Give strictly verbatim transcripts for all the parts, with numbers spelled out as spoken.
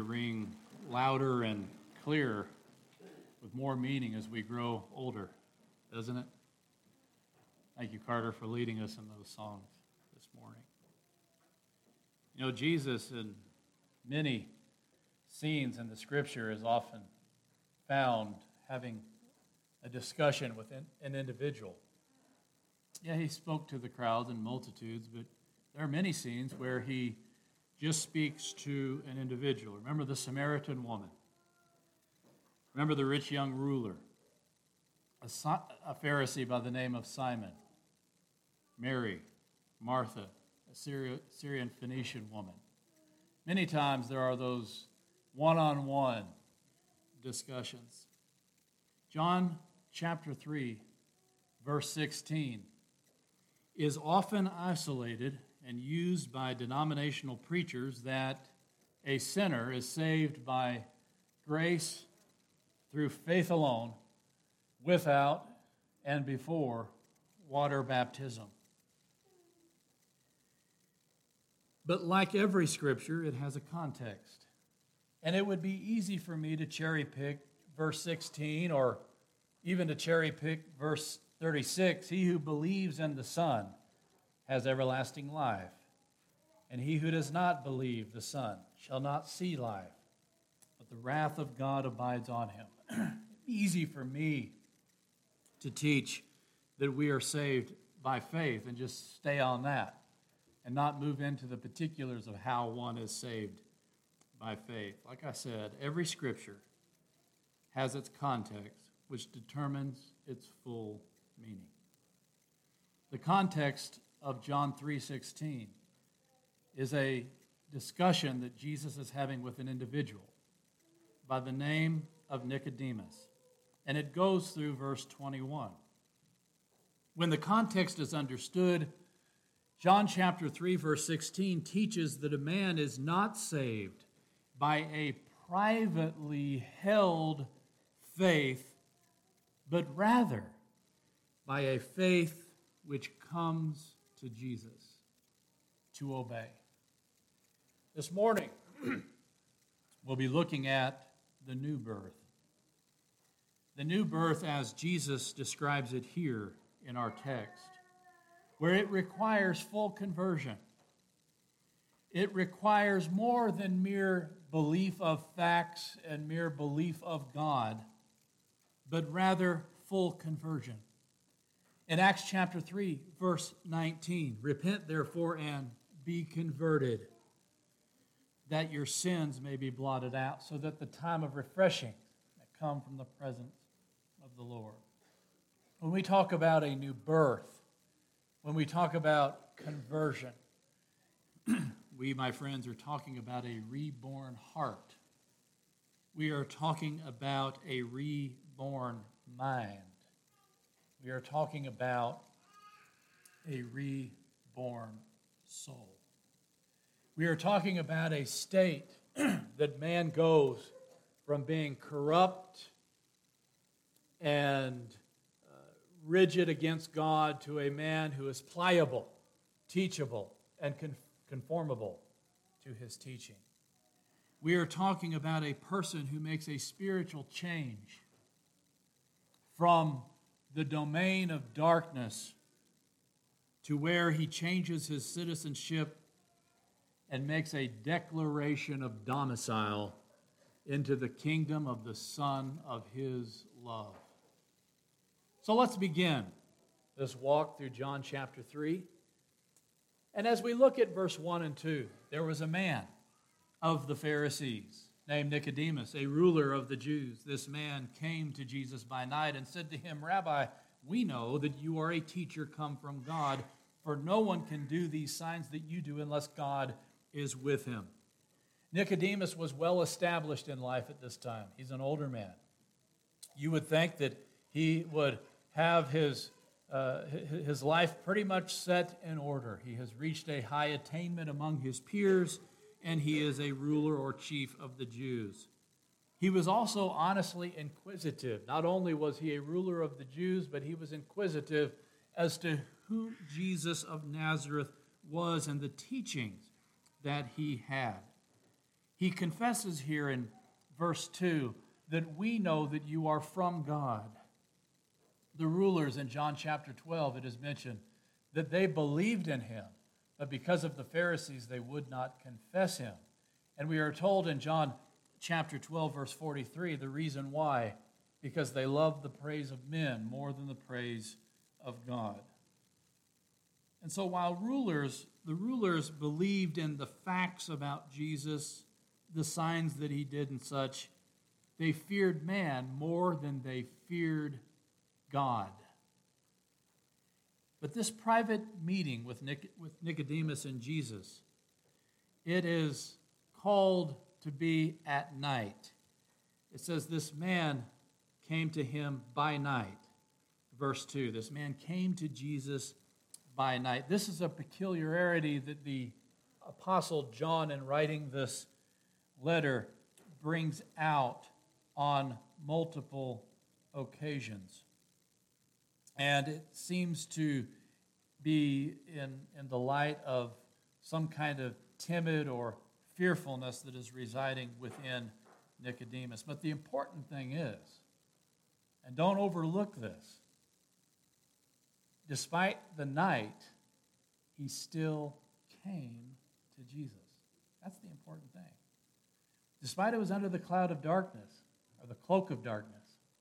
ring louder and clearer with more meaning as we grow older, doesn't it? Thank you, Carter, for leading us in those songs this morning. You know, Jesus in many scenes in the Scripture is often found having a discussion with an individual. Yeah, he spoke to the crowds and multitudes, but there are many scenes where he just speaks to an individual. Remember the Samaritan woman. Remember the rich young ruler, a, a Pharisee by the name of Simon, Mary, Martha, a Syria, Syrian Phoenician woman. Many times there are those one-on-one discussions. John chapter three, verse sixteen, is often isolated and used by denominational preachers that a sinner is saved by grace through faith alone, without and before water baptism. But like every scripture, it has a context. And it would be easy for me to cherry pick verse sixteen or even to cherry pick verse thirty-six. He who believes in the Son has everlasting life, and he who does not believe the Son shall not see life, but the wrath of God abides on him. Easy for me to teach that we are saved by faith and just stay on that and not move into the particulars of how one is saved by faith. Like I said, every scripture has its context, which determines its full meaning. The context of John three sixteen is a discussion that Jesus is having with an individual by the name of Nicodemus, and it goes through verse twenty-one. When the context is understood, John chapter three, verse sixteen teaches that a man is not saved by a privately held faith, but rather by a faith which comes to Jesus to obey. This morning, we'll be looking at the new birth. The new birth as Jesus describes it here in our text, where it requires full conversion. It requires more than mere belief of facts and mere belief of God, but rather full conversion. In Acts chapter three, verse nineteen, repent therefore and be converted, that your sins may be blotted out, so that the time of refreshing may come from the presence of the Lord. When we talk about a new birth, when we talk about conversion, we, my friends, are talking about a reborn heart. We are talking about a reborn mind. We are talking about a reborn soul. We are talking about a state that man goes from being corrupt and uh, rigid against God to a man who is pliable, teachable, and con- conformable to his teaching. We are talking about a person who makes a spiritual change from the domain of darkness to where he changes his citizenship and makes a declaration of domicile into the kingdom of the Son of his love. So let's begin this walk through John chapter three. And as we look at verse one and two, there was a man of the Pharisees named Nicodemus, a ruler of the Jews. This man came to Jesus by night and said to him, Rabbi, we know that you are a teacher come from God, for no one can do these signs that you do unless God is with him. Nicodemus was well established in life at this time. He's an older man. You would think that he would have his, uh, his life pretty much set in order. He has reached a high attainment among his peers, and he is a ruler or chief of the Jews. He was also honestly inquisitive. Not only was he a ruler of the Jews, but he was inquisitive as to who Jesus of Nazareth was and the teachings that he had. He confesses here in verse two that we know that you are from God. The rulers in John chapter twelve, it is mentioned that they believed in him, but because of the Pharisees, they would not confess him. And we are told in John chapter twelve, verse forty-three, the reason why, because they loved the praise of men more than the praise of God. And so while rulers, the rulers believed in the facts about Jesus, the signs that he did and such, they feared man more than they feared God. But this private meeting with Nic- with Nicodemus and Jesus, it is called to be at night. It says this man came to him by night. Verse two, this man came to Jesus by night. This is a peculiarity that the Apostle John, in writing this letter, brings out on multiple occasions. And it seems to be in, in the light of some kind of timid or fearfulness that is residing within Nicodemus. But the important thing is, and don't overlook this, despite the night, he still came to Jesus. That's the important thing. Despite it was under the cloud of darkness, or the cloak of darkness,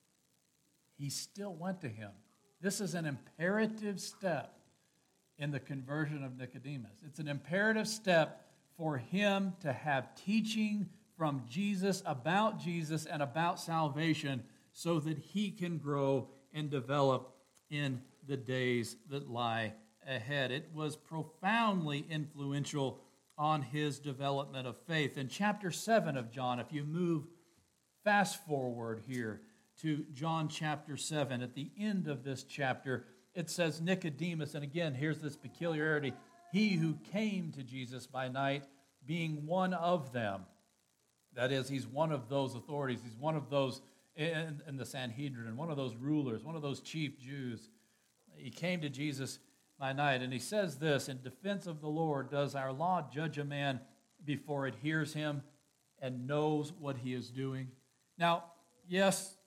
he still went to him. This is an imperative step in the conversion of Nicodemus. It's an imperative step for him to have teaching from Jesus about Jesus and about salvation so that he can grow and develop in the days that lie ahead. It was profoundly influential on his development of faith. In chapter seven of John, if you move fast forward here to John chapter seven, at the end of this chapter, it says Nicodemus, and again, here's this peculiarity, he who came to Jesus by night, being one of them. That is, he's one of those authorities, he's one of those in, in the Sanhedrin, one of those rulers, one of those chief Jews. He came to Jesus by night, and he says this, in defense of the Lord, does our law judge a man before it hears him and knows what he is doing? Now, yes,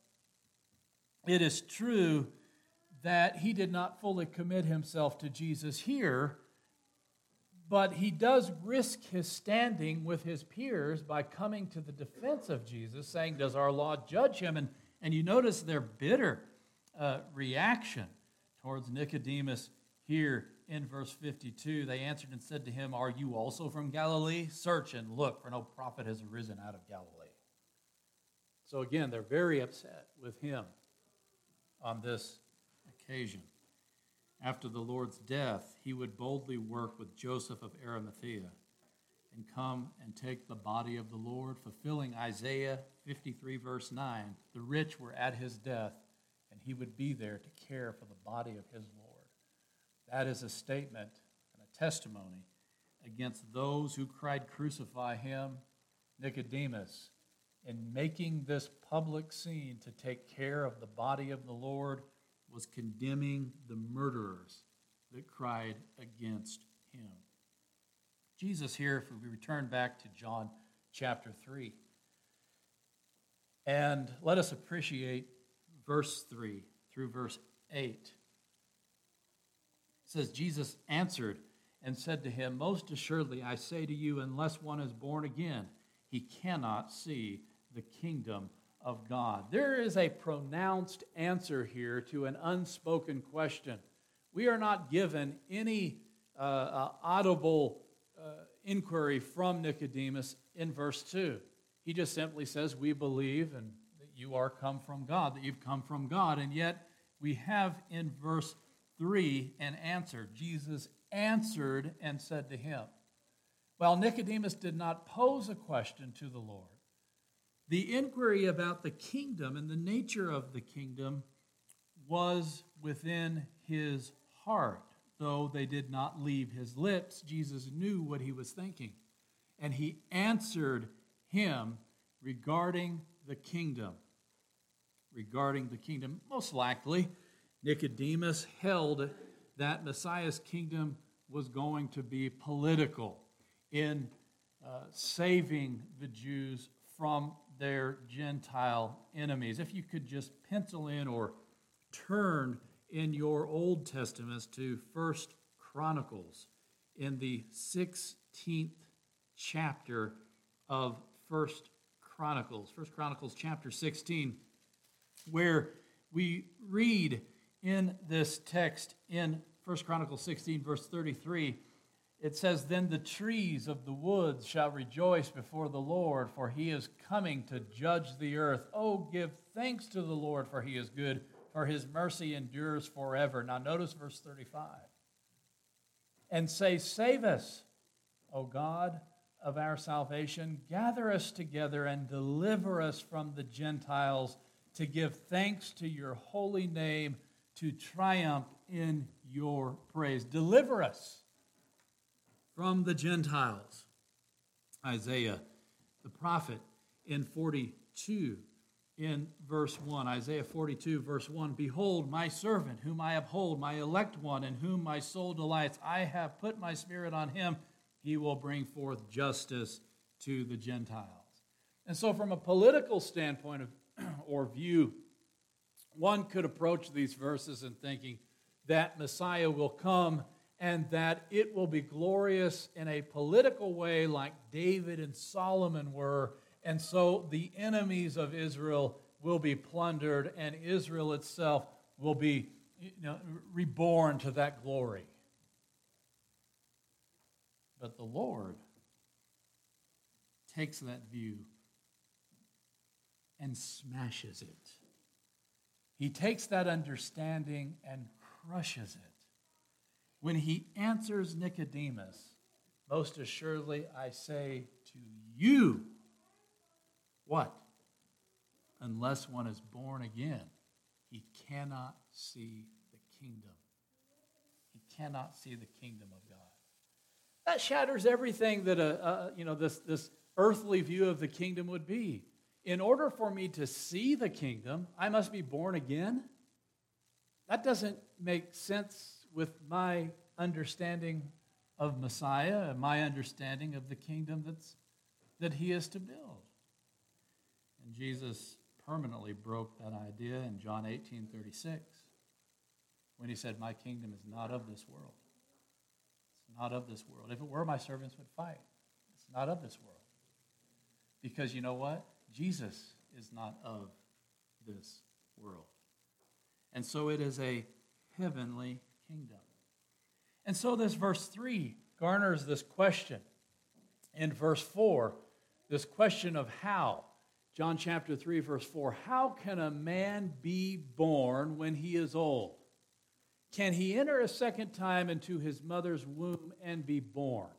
it is true that he did not fully commit himself to Jesus here, but he does risk his standing with his peers by coming to the defense of Jesus, saying, does our law judge him? And, and you notice their bitter uh, reaction towards Nicodemus here in verse fifty-two. They answered and said to him, are you also from Galilee? Search and look, for no prophet has arisen out of Galilee. So again, they're very upset with him on this occasion. After the Lord's death, he would boldly work with Joseph of Arimathea and come and take the body of the Lord, fulfilling Isaiah fifty-three, verse nine. The rich were at his death, and he would be there to care for the body of his Lord. That is a statement and a testimony against those who cried, crucify him. Nicodemus, in making this public scene to take care of the body of the Lord, was condemning the murderers that cried against him. Jesus here, if we return back to John chapter three, and let us appreciate verse three through verse eight. It says, Jesus answered and said to him, most assuredly I say to you, unless one is born again, he cannot see the kingdom of God. There is a pronounced answer here to an unspoken question. We are not given any uh, uh, audible uh, inquiry from Nicodemus in verse two. He just simply says, we believe and that you are come from God, that you've come from God. And yet we have in verse three an answer. Jesus answered and said to him. Well, Nicodemus did not pose a question to the Lord. The inquiry about the kingdom and the nature of the kingdom was within his heart. Though they did not leave his lips, Jesus knew what he was thinking. And he answered him regarding the kingdom. Regarding the kingdom, most likely, Nicodemus held that Messiah's kingdom was going to be political in uh, saving the Jews from their Gentile enemies. If you could just pencil in or turn in your Old Testaments to First Chronicles in the sixteenth chapter of First Chronicles. First Chronicles chapter sixteen, where we read in this text in First Chronicles sixteen, verse thirty-three, it says, "Then the trees of the woods shall rejoice before the Lord, for he is coming to judge the earth. Oh, give thanks to the Lord, for he is good, for his mercy endures forever." Now notice verse thirty-five. "And say, save us, O God of our salvation. Gather us together and deliver us from the Gentiles, to give thanks to your holy name, to triumph in your praise." Deliver us from the Gentiles. Isaiah, the prophet, in forty-two, in verse one, Isaiah forty-two, verse one, "Behold, my servant, whom I uphold, my elect one, in whom my soul delights. I have put my spirit on him. He will bring forth justice to the Gentiles." And so from a political standpoint of, or view, one could approach these verses in thinking that Messiah will come and that it will be glorious in a political way like David and Solomon were. And so the enemies of Israel will be plundered, and Israel itself will be, you know, reborn to that glory. But the Lord takes that view and smashes it. He takes that understanding and crushes it. When he answers Nicodemus, "Most assuredly I say to you," what? "Unless one is born again, he cannot see the kingdom." He cannot see the kingdom of God. That shatters everything that a, a you know this, this earthly view of the kingdom would be. In order for me to see the kingdom, I must be born again? That doesn't make sense with my understanding of Messiah and my understanding of the kingdom that's, that he is to build. And Jesus permanently broke that idea in John eighteen thirty-six when he said, "My kingdom is not of this world. It's not of this world. If it were, my servants would fight. It's not of this world." Because you know what? Jesus is not of this world. And so it is a heavenly kingdom. And so this verse three garners this question. In verse four, this question of how. John chapter three, verse four. "How can a man be born when he is old? Can he enter a second time into his mother's womb and be born?"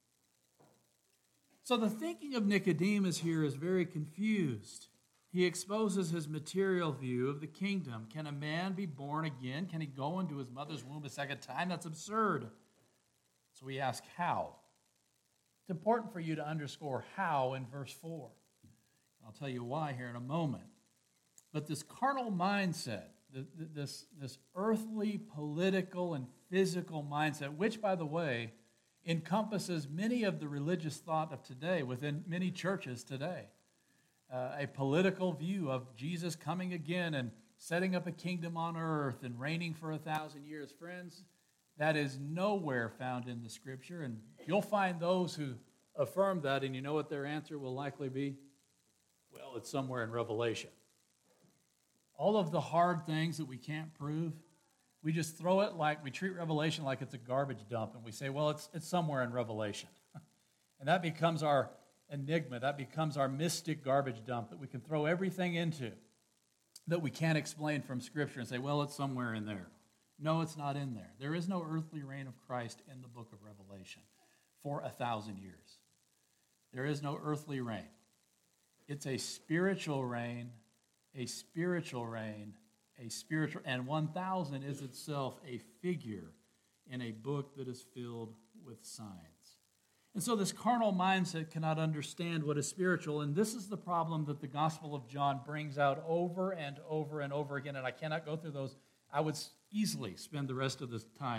So the thinking of Nicodemus here is very confused. He exposes his material view of the kingdom. Can a man be born again? Can he go into his mother's womb a second time? That's absurd. So we ask how. It's important for you to underscore how in verse four. I'll tell you why here in a moment. But this carnal mindset, this, this earthly, political, and physical mindset, which, by the way, encompasses many of the religious thought of today within many churches today. Uh, a political view of Jesus coming again and setting up a kingdom on earth and reigning for a thousand years. Friends, that is nowhere found in the Scripture, and you'll find those who affirm that, and you know what their answer will likely be? Well, it's somewhere in Revelation. All of the hard things that we can't prove, we just throw it like, we treat Revelation like it's a garbage dump, and we say, well, it's, it's somewhere in Revelation. And that becomes our enigma, that becomes our mystic garbage dump that we can throw everything into that we can't explain from Scripture and say, well, it's somewhere in there. No, it's not in there. There is no earthly reign of Christ in the book of Revelation for a thousand years. There is no earthly reign. It's a spiritual reign, a spiritual reign, a spiritual, and one thousand is itself a figure in a book that is filled with signs. And so this carnal mindset cannot understand what is spiritual, and this is the problem that the Gospel of John brings out over and over and over again, and I cannot go through those. I would easily spend the rest of this time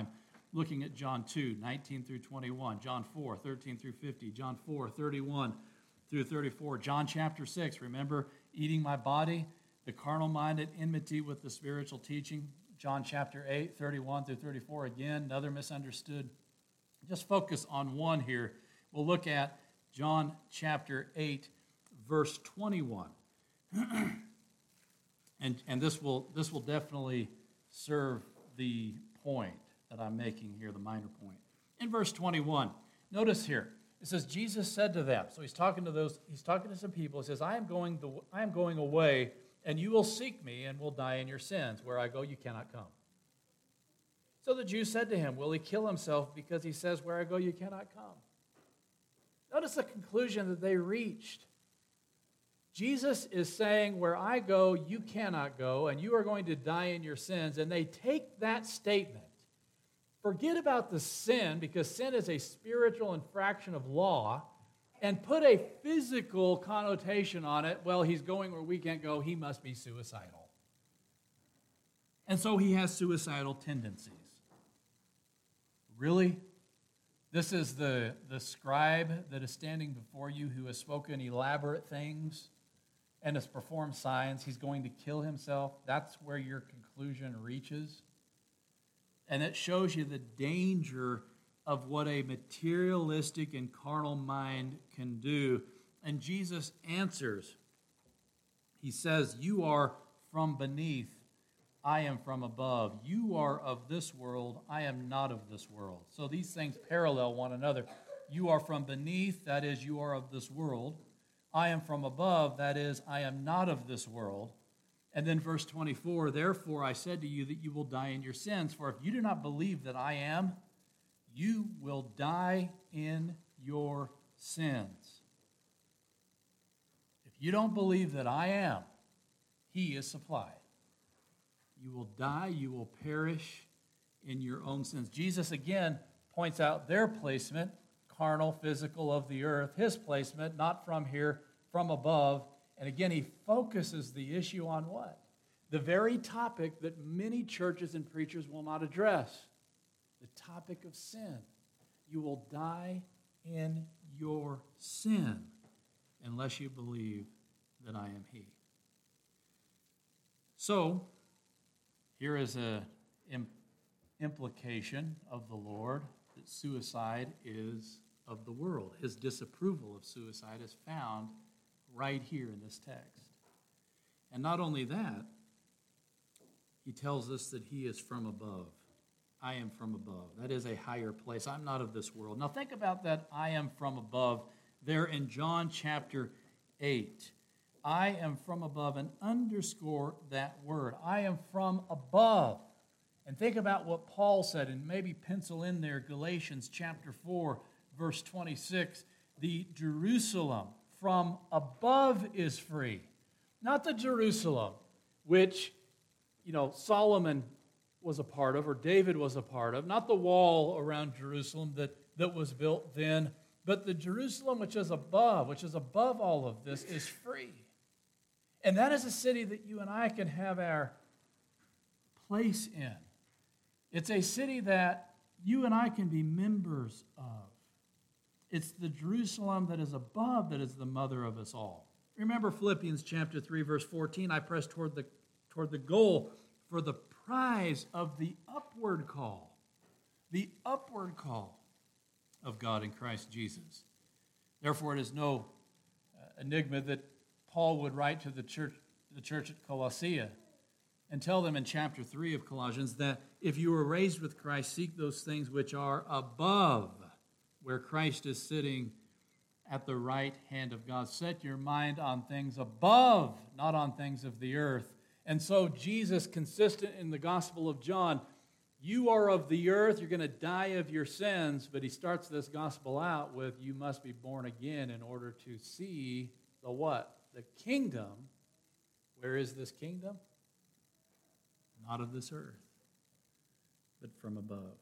looking at John two, nineteen through twenty-one, John four, thirteen through fifty, John four, thirty-one through thirty-four, John chapter six, remember eating my body, the carnal mind at enmity with the spiritual teaching, John chapter eight, thirty-one through thirty-four, again, another misunderstood. Just focus on one here. We'll look at John chapter eight, verse twenty-one. and and this will this will definitely serve the point that I'm making here, the minor point. In verse twenty-one, notice here, it says, Jesus said to them, so he's talking to those, he's talking to some people, he says, I am going the I am going away, and you will seek me and will die in your sins. Where I go, you cannot come. So the Jews said to him, will he kill himself because he says, where I go, you cannot come? Notice the conclusion that they reached. Jesus is saying, where I go, you cannot go, and you are going to die in your sins. And they take that statement, forget about the sin, because sin is a spiritual infraction of law, and put a physical connotation on it. Well, he's going where we can't go, he must be suicidal. And so he has suicidal tendencies. Really? This is the, the scribe that is standing before you who has spoken elaborate things and has performed signs. He's going to kill himself. That's where your conclusion reaches. And it shows you the danger of what a materialistic and carnal mind can do. And Jesus answers. He says, you are from beneath, I am from above. You are of this world, I am not of this world. So these things parallel one another. You are from beneath, that is, you are of this world. I am from above, that is, I am not of this world. And then verse twenty-four, therefore I said to you that you will die in your sins, for if you do not believe that I am, you will die in your sins. If you don't believe that I am, he is supplied. You will die, you will perish in your own sins. Jesus again points out their placement, carnal, physical, of the earth, his placement, not from here, from above. And again, he focuses the issue on what? The very topic that many churches and preachers will not address, the topic of sin. You will die in your sin unless you believe that I am he. So, here is an implication of the Lord that suicide is of the world. His disapproval of suicide is found right here in this text. And not only that, he tells us that he is from above. I am from above. That is a higher place. I'm not of this world. Now think about that I am from above there in John chapter eight. I am from above, and underscore that word. I am from above. And think about what Paul said, and maybe pencil in there Galatians chapter four, verse twenty-six. The Jerusalem from above is free. Not the Jerusalem which, you know, Solomon was a part of, or David was a part of. Not the wall around Jerusalem that, that was built then, but the Jerusalem which is above, which is above all of this, is free. And that is a city that you and I can have our place in. It's a city that you and I can be members of. It's the Jerusalem that is above that is the mother of us all. Remember Philippians chapter three, verse fourteen, I press toward the, toward the goal for the prize of the upward call. The upward call of God in Christ Jesus. Therefore, it is no uh, enigma that Paul would write to the church, the church at Colossae and tell them in chapter three of Colossians that if you were raised with Christ, seek those things which are above, where Christ is sitting at the right hand of God. Set your mind on things above, not on things of the earth. And so Jesus, consistent in the Gospel of John, you are of the earth, you're going to die of your sins, but he starts this gospel out with, you must be born again in order to see the what? The kingdom. Where is this kingdom? Not of this earth, but from above.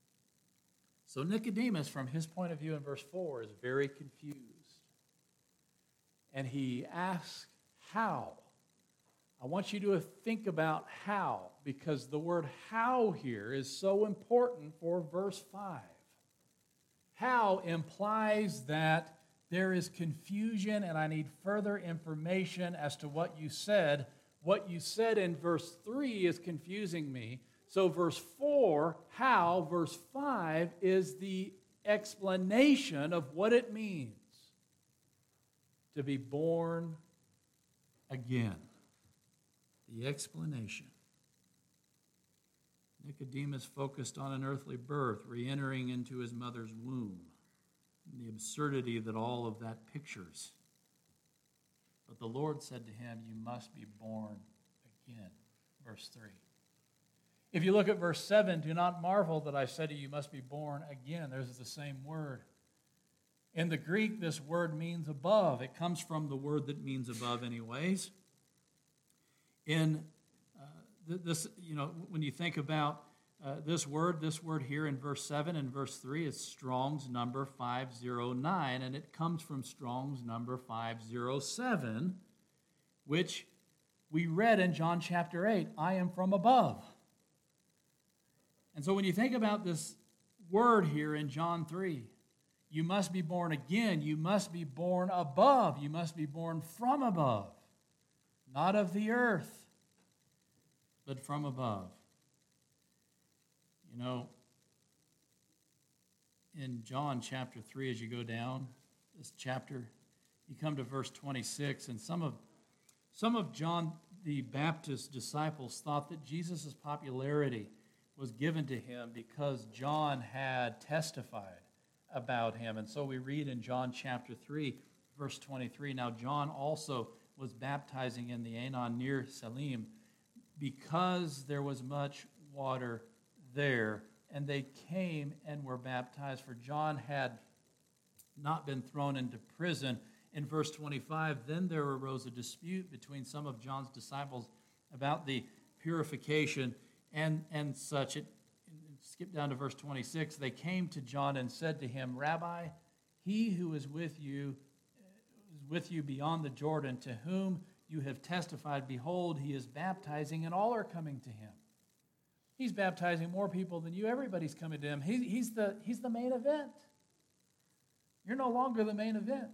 So Nicodemus, from his point of view in verse four, is very confused. And he asks, how? I want you to think about how, because the word how here is so important for verse five. How implies that there is confusion and I need further information as to what you said. What you said in verse three is confusing me. So verse four, how, verse five is the explanation of what it means to be born again. The explanation. Nicodemus focused on an earthly birth, re-entering into his mother's womb, and the absurdity that all of that pictures. But the Lord said to him, you must be born again. Verse three. If you look at verse seven, do not marvel that I said to you, you must be born again. There's the same word. In the Greek, this word means above. It comes from the word that means above anyways. In uh, this, you know, when you think about uh, this word, this word here in verse seven and verse three is Strong's number five oh nine, and it comes from Strong's number five oh seven, which we read in John chapter eight, I am from above. And so when you think about this word here in John three, you must be born again, you must be born above, you must be born from above. Not of the earth, but from above. You know, in John chapter three, as you go down this chapter, you come to verse twenty-six, and some of some of John the Baptist's disciples thought that Jesus' popularity was given to him because John had testified about him. And so we read in John chapter three, verse twenty-three, now John also was baptizing in the Aenon near Salim because there was much water there. And they came and were baptized, for John had not been thrown into prison. In verse twenty-five, then there arose a dispute between some of John's disciples about the purification and, and such. It, skip down to verse twenty-six. They came to John and said to him, Rabbi, he who is with you is with you beyond the Jordan, to whom you have testified, behold, he is baptizing, and all are coming to him. He's baptizing more people than you. Everybody's coming to him. He, he's, the, he's the main event. You're no longer the main event.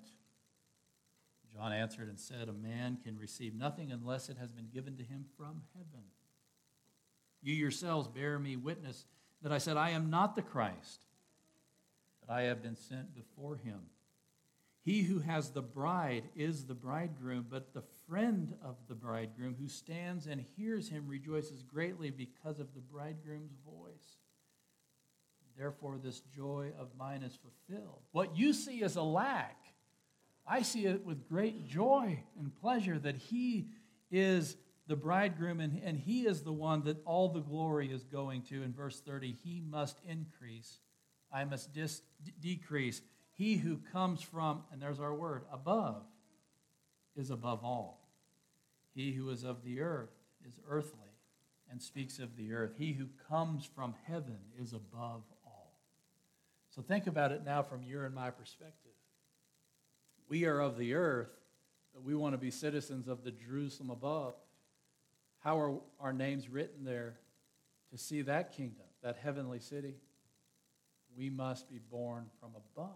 John answered and said, a man can receive nothing unless it has been given to him from heaven. You yourselves bear me witness that I said, I am not the Christ, but I have been sent before him. He who has the bride is the bridegroom, but the friend of the bridegroom who stands and hears him rejoices greatly because of the bridegroom's voice. Therefore, this joy of mine is fulfilled. What you see as a lack, I see it with great joy and pleasure that he is the bridegroom, and, and he is the one that all the glory is going to. In verse thirty, he must increase, I must dis- d- decrease. He who comes from, and there's our word, above, is above all. He who is of the earth is earthly and speaks of the earth. He who comes from heaven is above all. So think about it now from your and my perspective. We are of the earth, but we want to be citizens of the Jerusalem above. How are our names written there to see that kingdom, that heavenly city? We must be born from above,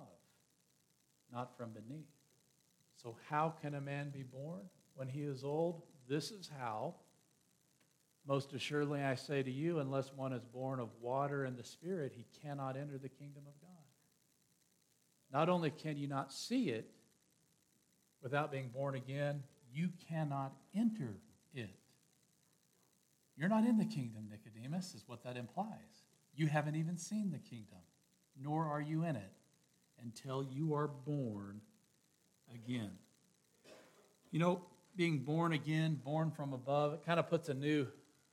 not from beneath. So how can a man be born when he is old? This is how. Most assuredly I say to you, unless one is born of water and the Spirit, he cannot enter the kingdom of God. Not only can you not see it without being born again, you cannot enter it. You're not in the kingdom, Nicodemus, is what that implies. You haven't even seen the kingdom, nor are you in it until you are born again. You know, being born again, born from above, it kind of puts a new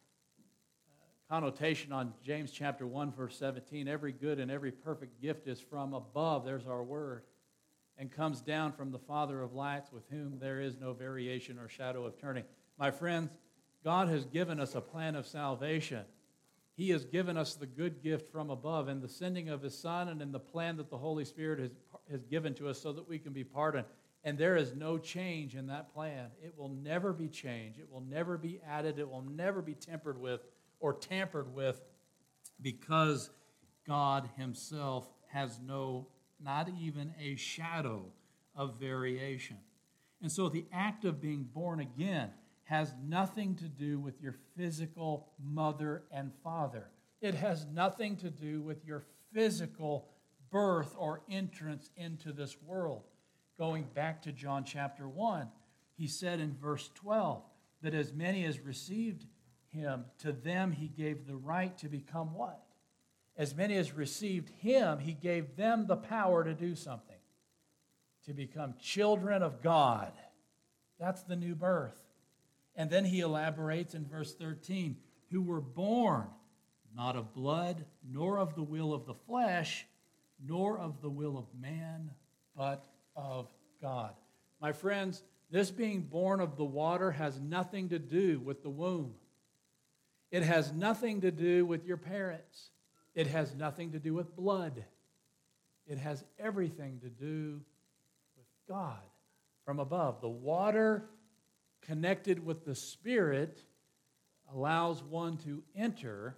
connotation on James chapter one, verse seventeen. Every good and every perfect gift is from above, there's our word, and comes down from the Father of lights, with whom there is no variation or shadow of turning. My friends, God has given us a plan of salvation. He has given us the good gift from above in the sending of his Son and in the plan that the Holy Spirit has, has given to us so that we can be pardoned. And there is no change in that plan. It will never be changed. It will never be added. It will never be tempered with or tampered with, because God himself has no, not even a shadow of variation. And so the act of being born again has nothing to do with your physical mother and father. It has nothing to do with your physical birth or entrance into this world. Going back to John chapter one, he said in verse twelve that as many as received him, to them he gave the right to become what? As many as received him, he gave them the power to do something, to become children of God. That's the new birth. And then he elaborates in verse thirteen, who were born not of blood, nor of the will of the flesh, nor of the will of man, but of God. My friends, this being born of the water has nothing to do with the womb. It has nothing to do with your parents. It has nothing to do with blood. It has everything to do with God from above. The water connected with the Spirit allows one to enter,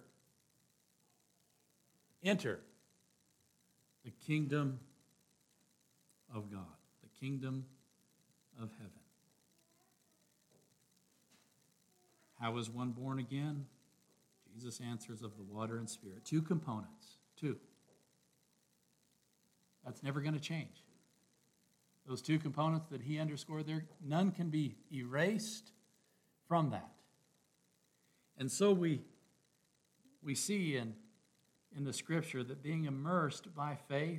enter the kingdom of God, the kingdom of heaven. How is one born again? Jesus answers of the water and Spirit. Two components. Two. That's never going to change. Those two components that he underscored there, none can be erased from that. And so we, we see in, in the Scripture that being immersed by faith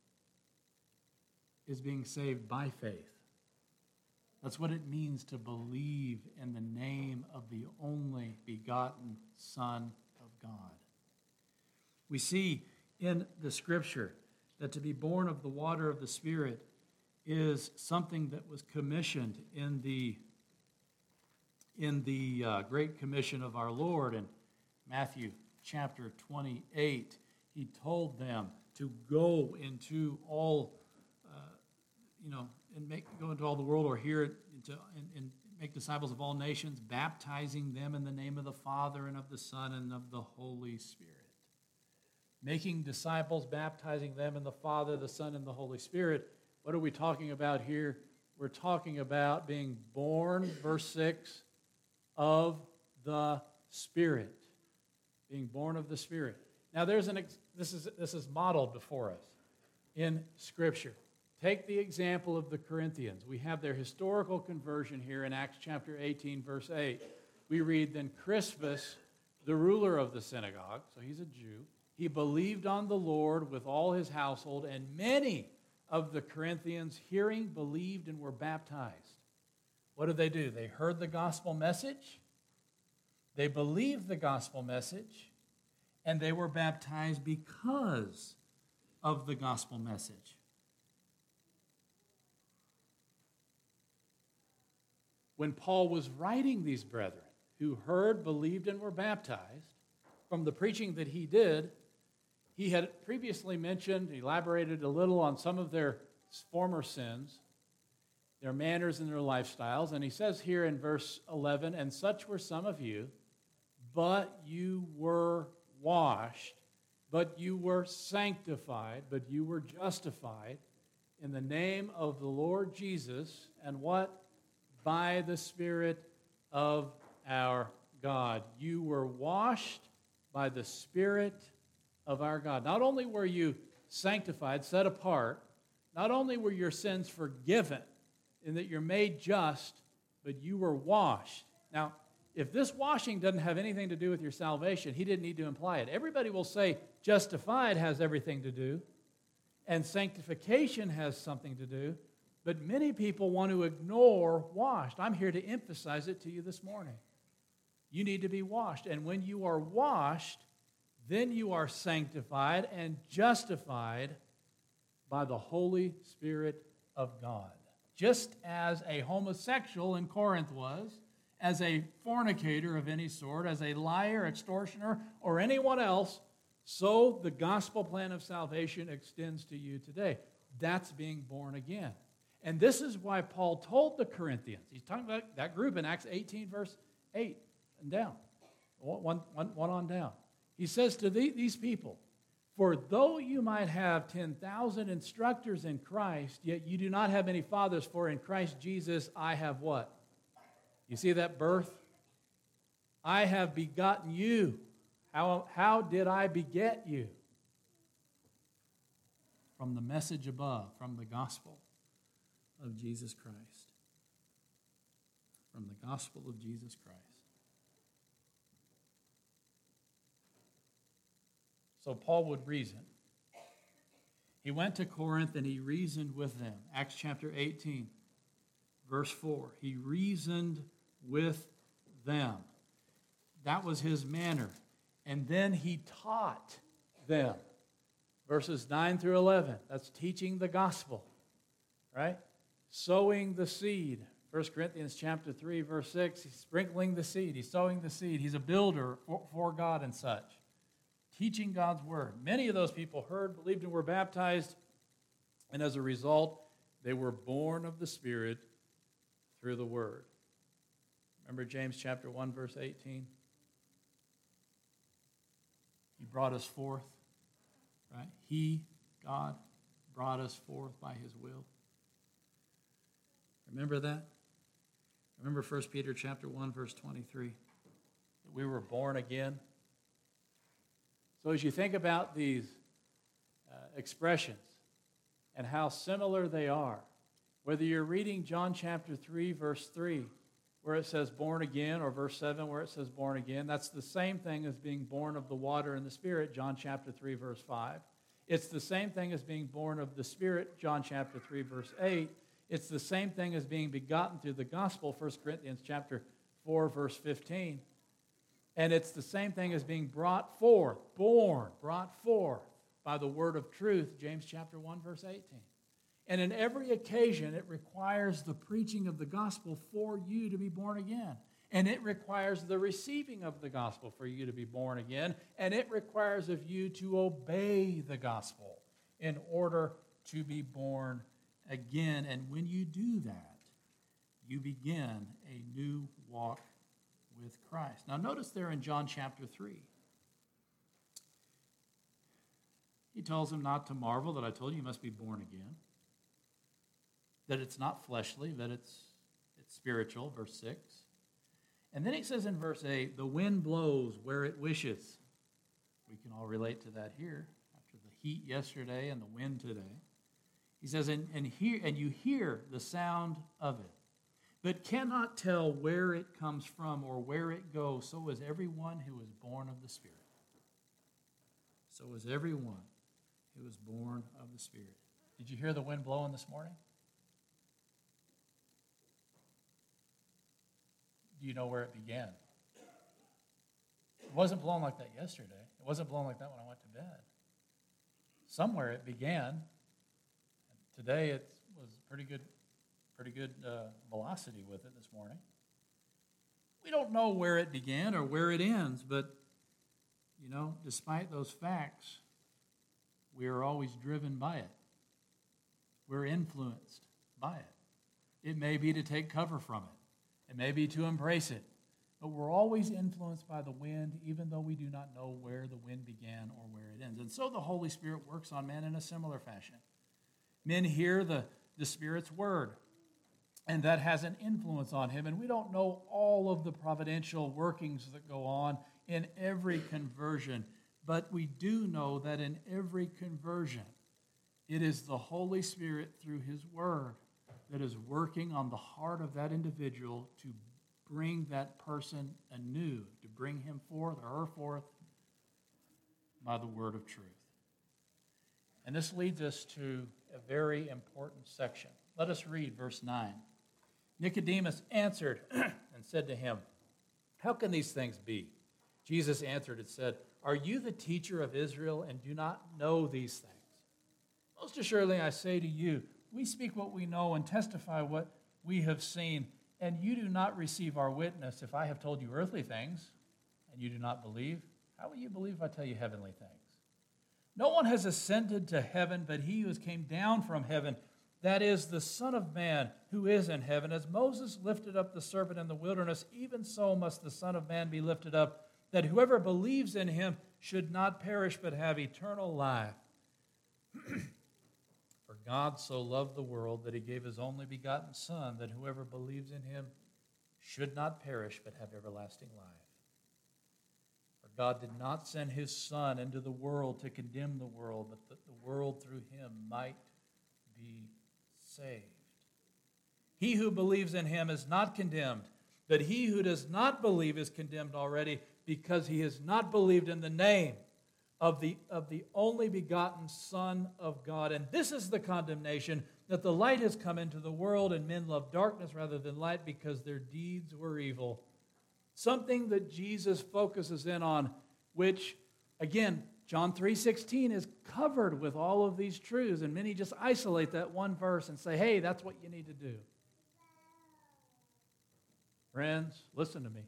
is being saved by faith. That's what it means to believe in the name of the only begotten Son of God. We see in the Scripture that to be born of the water of the Spirit is something that was commissioned in the, in the uh, Great Commission of our Lord. In Matthew chapter twenty-eight, he told them to go into all, uh, you know, and make, go into all the world, or hear it, into, and, and make disciples of all nations, baptizing them in the name of the Father and of the Son and of the Holy Spirit. Making disciples, baptizing them in the Father, the Son, and the Holy Spirit. What are we talking about here? We're talking about being born, verse six, of the Spirit. Being born of the Spirit. Now, there's an ex- this is this is modeled before us in Scripture. Take the example of the Corinthians. We have their historical conversion here in Acts chapter eighteen, verse eight. We read, then Crispus, the ruler of the synagogue, so he's a Jew, he believed on the Lord with all his household, and many of the Corinthians, hearing, believed, and were baptized. What did they do? They heard the gospel message, they believed the gospel message, and they were baptized because of the gospel message. When Paul was writing these brethren who heard, believed, and were baptized, from the preaching that he did, he had previously mentioned, elaborated a little on some of their former sins, their manners and their lifestyles. And he says here in verse eleven, and such were some of you, but you were washed, but you were sanctified, but you were justified in the name of the Lord Jesus, and what? By the Spirit of our God. You were washed by the Spirit of our God. Not only were you sanctified, set apart, not only were your sins forgiven in that you're made just, but you were washed. Now, if this washing doesn't have anything to do with your salvation, he didn't need to imply it. Everybody will say justified has everything to do, and sanctification has something to do, but many people want to ignore washed. I'm here to emphasize it to you this morning. You need to be washed, and when you are washed, then you are sanctified and justified by the Holy Spirit of God. Just as a homosexual in Corinth was, as a fornicator of any sort, as a liar, extortioner, or anyone else, so the gospel plan of salvation extends to you today. That's being born again. And this is why Paul told the Corinthians, he's talking about that group in Acts eighteen, verse eight and down, one, one, one on down. He says to the, these people, for though you might have ten thousand instructors in Christ, yet you do not have any fathers, for in Christ Jesus I have what? You see that birth? I have begotten you. How, how did I beget you? From the message above, from the gospel of Jesus Christ. From the gospel of Jesus Christ. So Paul would reason. He went to Corinth and he reasoned with them. Acts chapter eighteen, verse four. He reasoned with them. That was his manner. And then he taught them. Verses nine through eleven. That's teaching the gospel. Right? Sowing the seed. First Corinthians chapter three, verse six. He's sprinkling the seed. He's sowing the seed. He's a builder for, for God and such. Teaching God's word. Many of those people heard, believed, and were baptized. And as a result, they were born of the Spirit through the word. Remember James chapter one, verse eighteen? He brought us forth, right? He, God, brought us forth by his will. Remember that? Remember First Peter chapter one, verse twenty-three? That we were born again. So as you think about these uh, expressions and how similar they are, whether you're reading John chapter three, verse three, where it says born again, or verse seven, where it says born again, that's the same thing as being born of the water and the Spirit, John chapter three, verse five. It's the same thing as being born of the Spirit, John chapter three, verse eight. It's the same thing as being begotten through the gospel, First Corinthians chapter four, verse fifteen. And it's the same thing as being brought forth, born, brought forth by the word of truth, James chapter one, verse eighteen. And in every occasion, it requires the preaching of the gospel for you to be born again. And it requires the receiving of the gospel for you to be born again. And it requires of you to obey the gospel in order to be born again. And when you do that, you begin a new walk with Christ. Now notice there in John chapter three, he tells him not to marvel that I told you you must be born again, that it's not fleshly, that it's, it's spiritual, verse six. And then he says in verse eight, the wind blows where it wishes. We can all relate to that here after the heat yesterday and the wind today. He says, and, and, hear, and you hear the sound of it, but cannot tell where it comes from or where it goes. So is everyone who is born of the Spirit. So is everyone who is born of the Spirit. Did you hear the wind blowing this morning? Do you know where it began? It wasn't blowing like that yesterday. It wasn't blowing like that when I went to bed. Somewhere it began. Today it was pretty good Pretty good uh, velocity with it this morning. We don't know where it began or where it ends, but, you know, despite those facts, we are always driven by it. We're influenced by it. It may be to take cover from it. It may be to embrace it. But we're always influenced by the wind, even though we do not know where the wind began or where it ends. And so the Holy Spirit works on men in a similar fashion. Men hear the, the Spirit's word, and that has an influence on him. And we don't know all of the providential workings that go on in every conversion, but we do know that in every conversion, it is the Holy Spirit through his word that is working on the heart of that individual to bring that person anew, to bring him forth or her forth by the word of truth. And this leads us to a very important section. Let us read verse nine. Nicodemus answered and said to him, how can these things be? Jesus answered and said, are you the teacher of Israel and do not know these things? Most assuredly I say to you, we speak what we know and testify what we have seen, and you do not receive our witness. If I have told you earthly things and you do not believe, how will you believe if I tell you heavenly things? No one has ascended to heaven but he who came down from heaven, that is the Son of Man who is in heaven. As Moses lifted up the serpent in the wilderness, even so must the Son of Man be lifted up, that whoever believes in him should not perish but have eternal life. For God so loved the world that he gave his only begotten Son, that whoever believes in him should not perish but have everlasting life. For God did not send his Son into the world to condemn the world, but that the world through him might be saved. He who believes in him is not condemned, but he who does not believe is condemned already, because he has not believed in the name of the, of the only begotten Son of God. And this is the condemnation, that the light has come into the world, and men love darkness rather than light because their deeds were evil. Something that Jesus focuses in on, which, again, John three sixteen is covered with all of these truths, and many just isolate that one verse and say, hey, that's what you need to do. Friends, listen to me.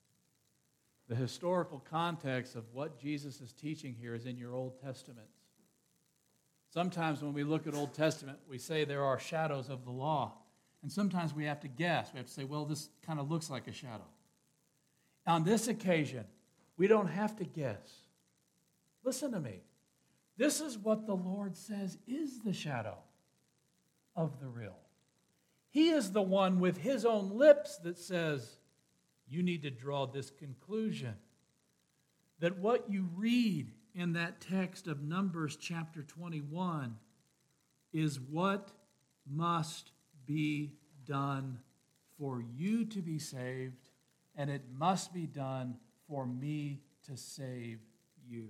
The historical context of what Jesus is teaching here is in your Old Testaments. Sometimes when we look at Old Testament, we say there are shadows of the law. And sometimes we have to guess. We have to say, well, this kind of looks like a shadow. On this occasion, we don't have to guess. Listen to me. This is what the Lord says is the shadow of the real. He is the one with his own lips that says, you need to draw this conclusion. That what you read in that text of Numbers chapter twenty-one is what must be done for you to be saved, and it must be done for me to save you.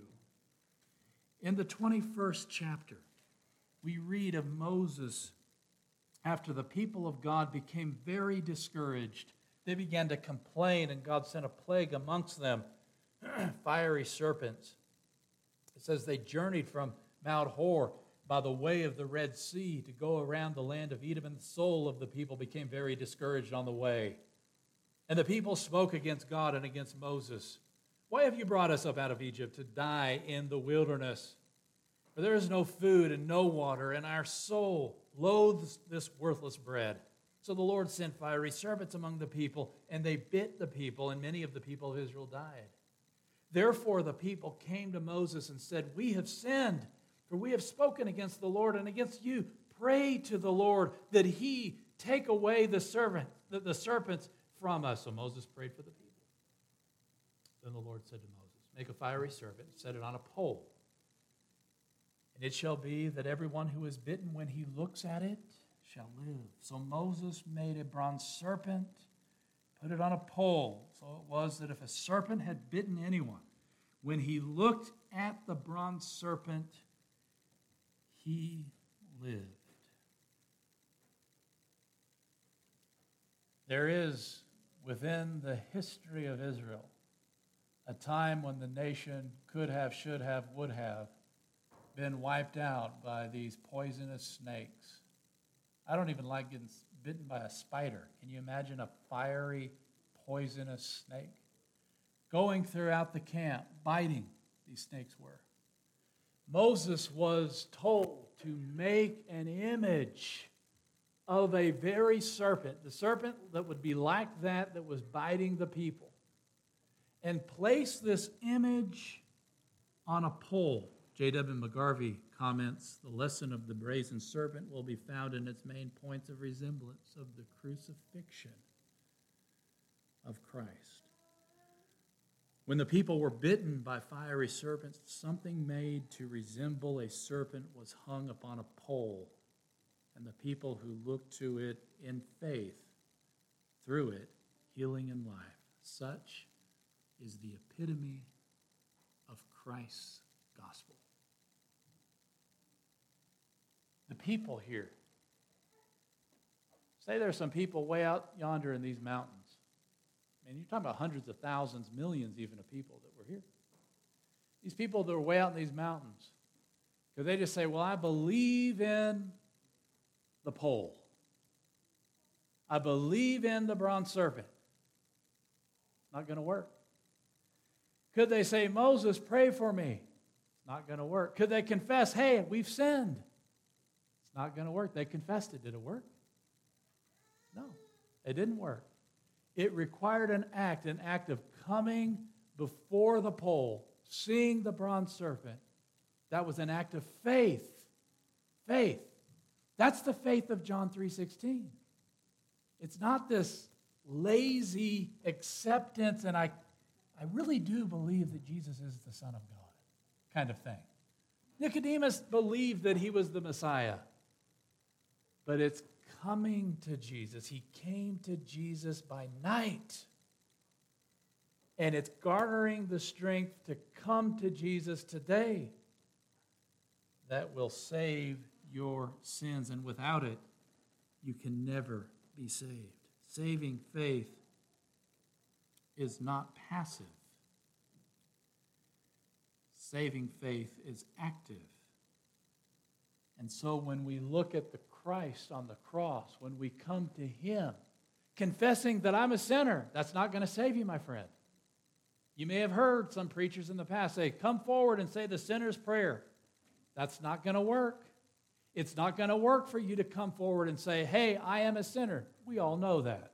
In the twenty-first chapter, we read of Moses after the people of God became very discouraged. They began to complain, and God sent a plague amongst them, fiery serpents. It says they journeyed from Mount Hor by the way of the Red Sea to go around the land of Edom, and the soul of the people became very discouraged on the way. And the people spoke against God and against Moses. Why have you brought us up out of Egypt to die in the wilderness? For there is no food and no water, and our soul loathes this worthless bread. So the Lord sent fiery serpents among the people, and they bit the people, and many of the people of Israel died. Therefore the people came to Moses and said, we have sinned, for we have spoken against the Lord and against you. Pray to the Lord that he take away the servant, the, the serpents from us. So Moses prayed for the people. Then the Lord said to Moses, make a fiery serpent, set it on a pole. And it shall be that everyone who is bitten, when he looks at it, shall live. So Moses made a bronze serpent, put it on a pole. So it was that if a serpent had bitten anyone, when he looked at the bronze serpent, he lived. There is, within the history of Israel, a time when the nation could have, should have, would have been wiped out by these poisonous snakes. I don't even like getting bitten by a spider. Can you imagine a fiery, poisonous snake? Going throughout the camp, biting, these snakes were. Moses was told to make an image of a very serpent, the serpent that would be like that, that was biting the people, and place this image on a pole. J W McGarvey comments, the lesson of the brazen serpent will be found in its main points of resemblance of the crucifixion of Christ. When the people were bitten by fiery serpents, something made to resemble a serpent was hung upon a pole, and the people who looked to it in faith, through it, healing and life. Such is the epitome of Christ's gospel. The people here. Say there's some people way out yonder in these mountains. I mean, you're talking about hundreds of thousands, millions even of people that were here. These people that are way out in these mountains. Could they just say, well, I believe in the pole. I believe in the bronze serpent. Not going to work. Could they say, Moses, pray for me? It's not going to work. Could they confess, hey, we've sinned? It's not going to work. They confessed it. Did it work? No, it didn't work. It required an act, an act of coming before the pole, seeing the bronze serpent. That was an act of faith. Faith. That's the faith of John three sixteen. It's not this lazy acceptance, and I, I really do believe that Jesus is the Son of God kind of thing. Nicodemus believed that he was the Messiah, but it's coming to Jesus. He came to Jesus by night. And it's garnering the strength to come to Jesus today that will save your sins. And without it, you can never be saved. Saving faith is not passive. Saving faith is active. And so when we look at the Christ on the cross, when we come to Him, confessing that I'm a sinner, that's not going to save you, my friend. You may have heard some preachers in the past say, come forward and say the sinner's prayer. That's not going to work. It's not going to work for you to come forward and say, hey, I am a sinner. We all know that.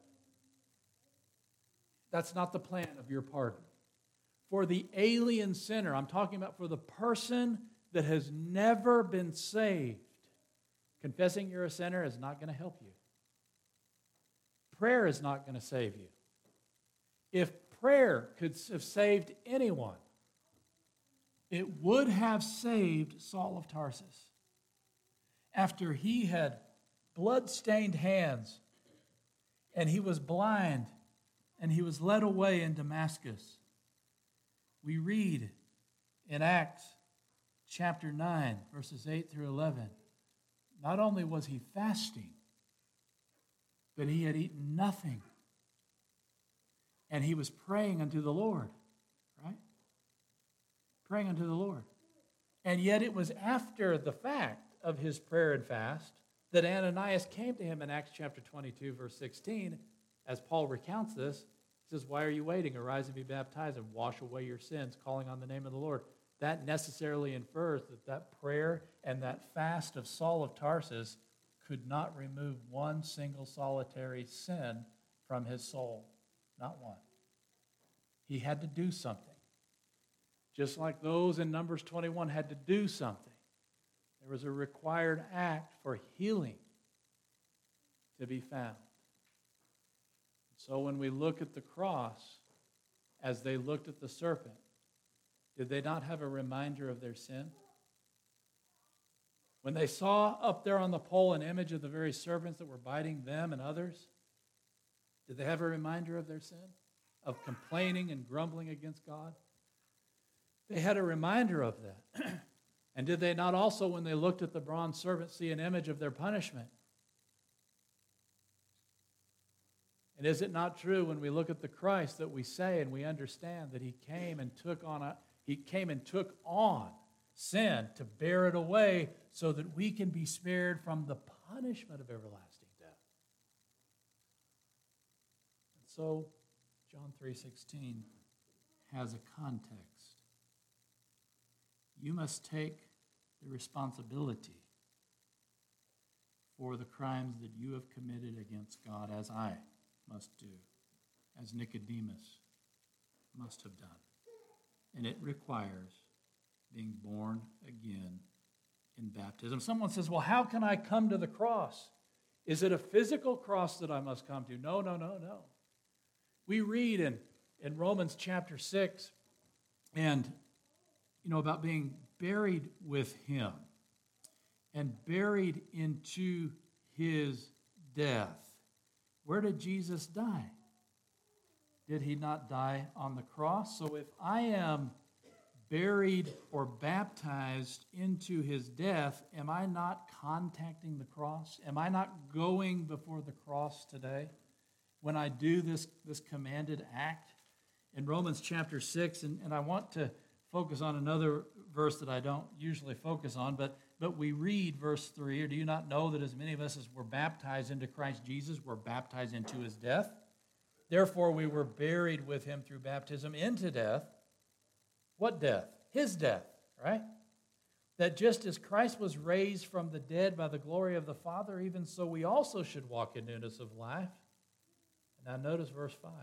That's not the plan of your pardon. For the alien sinner, I'm talking about for the person that has never been saved, confessing you're a sinner is not going to help you. Prayer is not going to save you. If prayer could have saved anyone, it would have saved Saul of Tarsus. After he had blood-stained hands and he was blind and he was led away in Damascus, we read in Acts chapter nine, verses eight through eleven, not only was he fasting, but he had eaten nothing. And he was praying unto the Lord, right? Praying unto the Lord. And yet it was after the fact of his prayer and fast that Ananias came to him in Acts chapter twenty-two, verse sixteen. As Paul recounts this, he says, why are you waiting? Arise and be baptized and wash away your sins, calling on the name of the Lord. That necessarily infers that that prayer and that fast of Saul of Tarsus could not remove one single solitary sin from his soul. Not one. He had to do something. Just like those in Numbers twenty-one had to do something. There was a required act for healing to be found. So when we look at the cross, as they looked at the serpent, did they not have a reminder of their sin? When they saw up there on the pole an image of the very serpents that were biting them and others, did they have a reminder of their sin? Of complaining and grumbling against God? They had a reminder of that. And did they not also, when they looked at the bronze serpent, see an image of their punishment? And is it not true when we look at the Christ that we say and we understand that he came and took on a, he came and took on sin to bear it away so that we can be spared from the punishment of everlasting death? And so John three sixteen has a context. You must take the responsibility for the crimes that you have committed against God, as I must do, as Nicodemus must have done. And it requires being born again in baptism. Someone says, well, how can I come to the cross? Is it a physical cross that I must come to? No, no, no, no. We read in, in Romans chapter six, and, you know, about being buried with him and buried into his death. Where did Jesus die? Did he not die on the cross? So if I am buried or baptized into his death, am I not contacting the cross? Am I not going before the cross today when I do this, this commanded act? In Romans chapter six, and, and I want to focus on another verse that I don't usually focus on, but, but we read verse three, or do you not know that as many of us as were baptized into Christ Jesus were baptized into his death? Therefore we were buried with him through baptism into death. What death? His death, right? that just as Christ was raised from the dead by the glory of the Father, even so we also should walk in newness of life. Now notice verse five.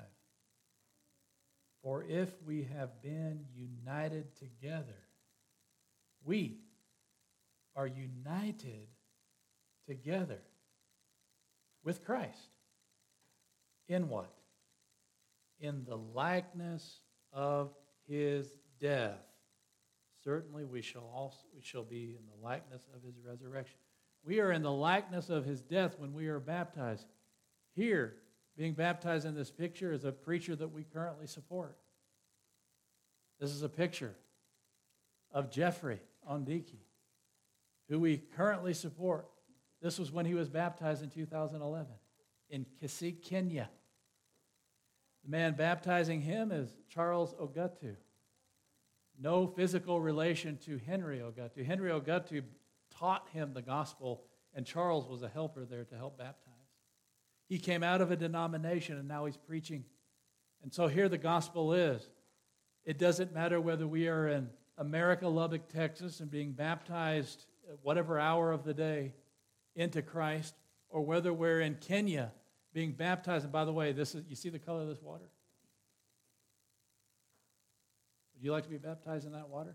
For if we have been united together, we are united together with Christ. In what? In the likeness of his death. Certainly we shall also we shall be in the likeness of his resurrection. We are in the likeness of his death when we are baptized. Here, being baptized in this picture is a preacher that we currently support. This is a picture of Jeffrey Ondiki, who we currently support. This was when he was baptized in two thousand eleven in Kisii, Kenya. The man baptizing him is Charles Ogutu. No physical relation to Henry Ogutu. Henry Ogutu taught him the gospel, and Charles was a helper there to help baptize. He came out of a denomination, and now he's preaching. And so here the gospel is. It doesn't matter whether we are in America, Lubbock, Texas, and being baptized at whatever hour of the day into Christ, or whether we're in Kenya being baptized. And by the way, this is, you see the color of this water? Would you like to be baptized in that water?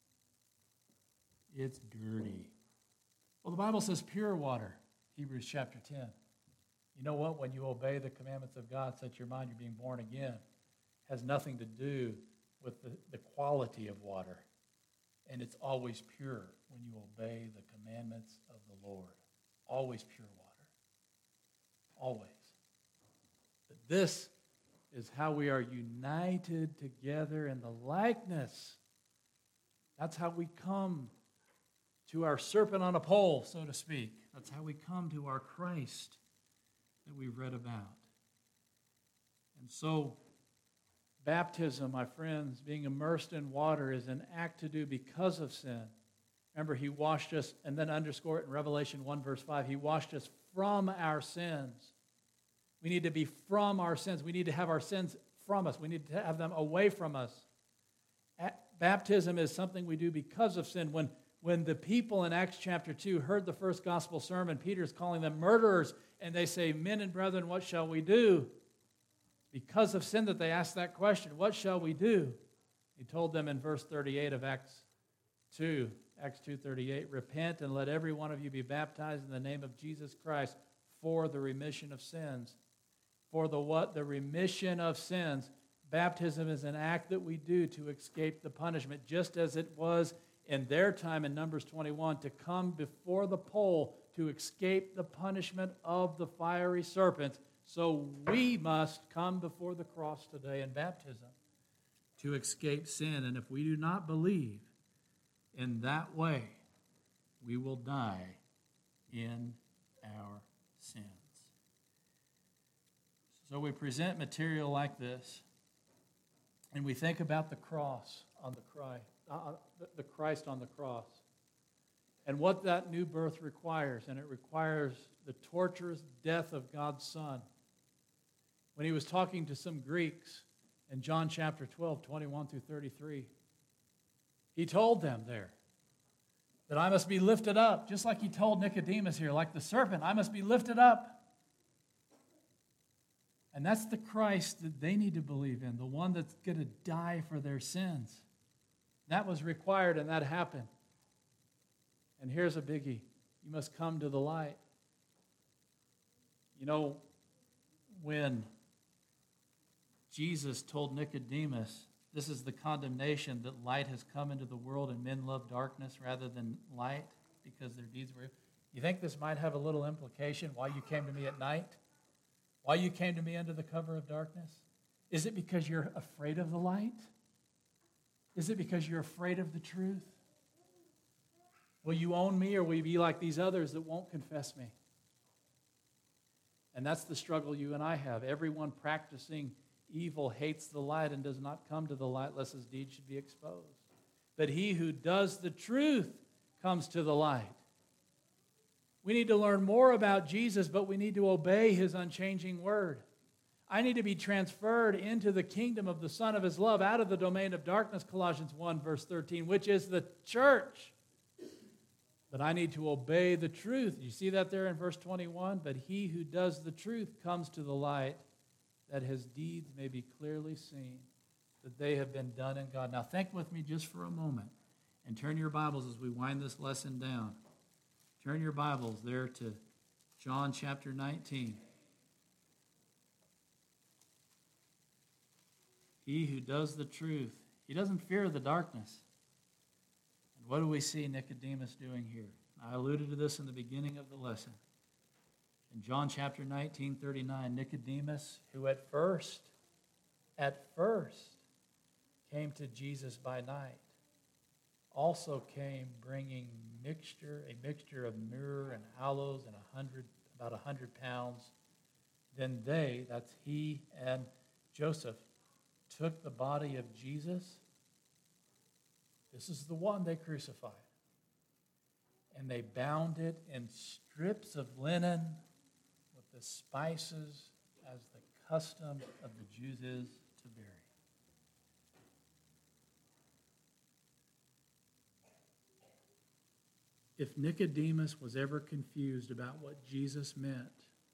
It's dirty. Well, the Bible says pure water, Hebrews chapter ten. You know what? When you obey the commandments of God, set your mind, you're being born again, has nothing to do with the, the quality of water. And it's always pure when you obey the commandments of the Lord. Always pure water. Always. But this is how we are united together in the likeness. That's how we come to our serpent on a pole, so to speak. That's how we come to our Christ that we've read about. And so, baptism, my friends, being immersed in water is an act to do because of sin. Remember, he washed us, and then underscore it in Revelation one, verse five, he washed us from our sins. We need to be from our sins. We need to have our sins from us. We need to have them away from us. Baptism is something we do because of sin. When, when the people in Acts chapter two heard the first gospel sermon, Peter's calling them murderers, and they say, men and brethren, what shall we do? Because of sin that they asked that question, what shall we do? He told them in verse thirty-eight of Acts two, Acts two thirty-eight, repent and let every one of you be baptized in the name of Jesus Christ for the remission of sins. For the what? The remission of sins. Baptism is an act that we do to escape the punishment, just as it was in their time in Numbers twenty-one, to come before the pole to escape the punishment of the fiery serpent. So we must come before the cross today in baptism to escape sin. And if we do not believe in that way, we will die in our sins. So we present material like this, and we think about the cross on the Christ, uh, the Christ on the cross, and what that new birth requires. And it requires the torturous death of God's Son. When he was talking to some Greeks in John chapter twelve, twenty-one through thirty-three, he told them there that I must be lifted up, just like he told Nicodemus here, like the serpent, I must be lifted up. And that's the Christ that they need to believe in, the one that's going to die for their sins. That was required, and that happened. And here's a biggie. You must come to the light. You know, when Jesus told Nicodemus, this is the condemnation, that light has come into the world and men love darkness rather than light because their deeds were evil. You think this might have a little implication why you came to me at night? Why you came to me under the cover of darkness? Is it because you're afraid of the light? Is it because you're afraid of the truth? Will you own me, or will you be like these others that won't confess me? And that's the struggle you and I have. Everyone practicing evil hates the light and does not come to the light lest his deeds should be exposed. But he who does the truth comes to the light. We need to learn more about Jesus, but we need to obey his unchanging word. I need to be transferred into the kingdom of the Son of his love, out of the domain of darkness, Colossians one, verse thirteen, which is the church. But I need to obey the truth. You see that there in verse twenty-one? But he who does the truth comes to the light, that his deeds may be clearly seen, that they have been done in God. Now think with me just for a moment, and turn your Bibles as we wind this lesson down. Turn your Bibles there to John chapter nineteen. He who does the truth, he doesn't fear the darkness. And what do we see Nicodemus doing here? I alluded to this in the beginning of the lesson. In John chapter nineteen, thirty-nine, Nicodemus, who at first, at first, came to Jesus by night, also came bringing mixture, a mixture of myrrh and aloes and a hundred, about a hundred pounds. Then they, that's he and Joseph, took the body of Jesus. This is the one they crucified. And they bound it in strips of linen with the spices as the custom of the Jews is to bury. If Nicodemus was ever confused about what Jesus meant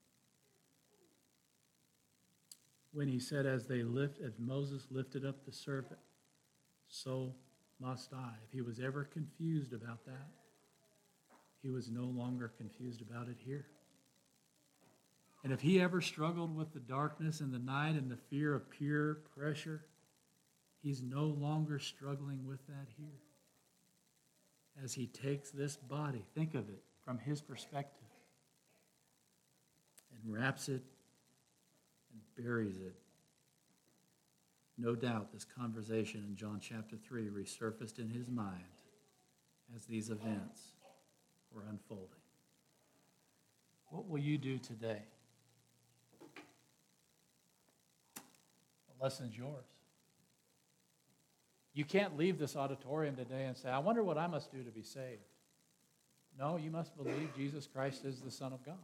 when he said, as they lift, as Moses lifted up the serpent, so must I. If he was ever confused about that, he was no longer confused about it here. And if he ever struggled with the darkness and the night and the fear of peer pressure, he's no longer struggling with that here. As he takes this body, think of it from his perspective, and wraps it and buries it. No doubt this conversation in John chapter three resurfaced in his mind as these events were unfolding. What will you do today? The lesson's yours. You can't leave this auditorium today and say, I wonder what I must do to be saved. No, you must believe Jesus Christ is the Son of God.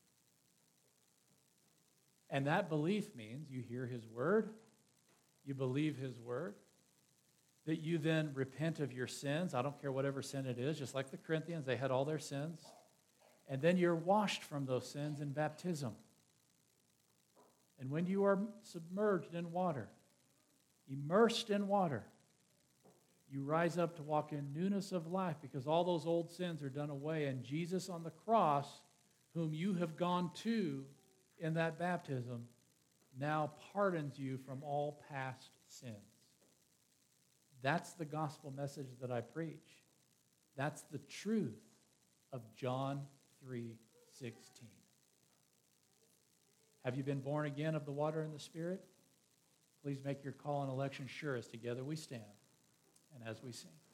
And that belief means you hear his word, you believe his word, that you then repent of your sins. I don't care whatever sin it is, just like the Corinthians, they had all their sins. And then you're washed from those sins in baptism. And when you are submerged in water, immersed in water, you rise up to walk in newness of life because all those old sins are done away. And Jesus on the cross, whom you have gone to in that baptism, now pardons you from all past sins. That's the gospel message that I preach. That's the truth of John three sixteen. Have you been born again of the water and the Spirit? Please make your call and election sure as together we stand and as we sing.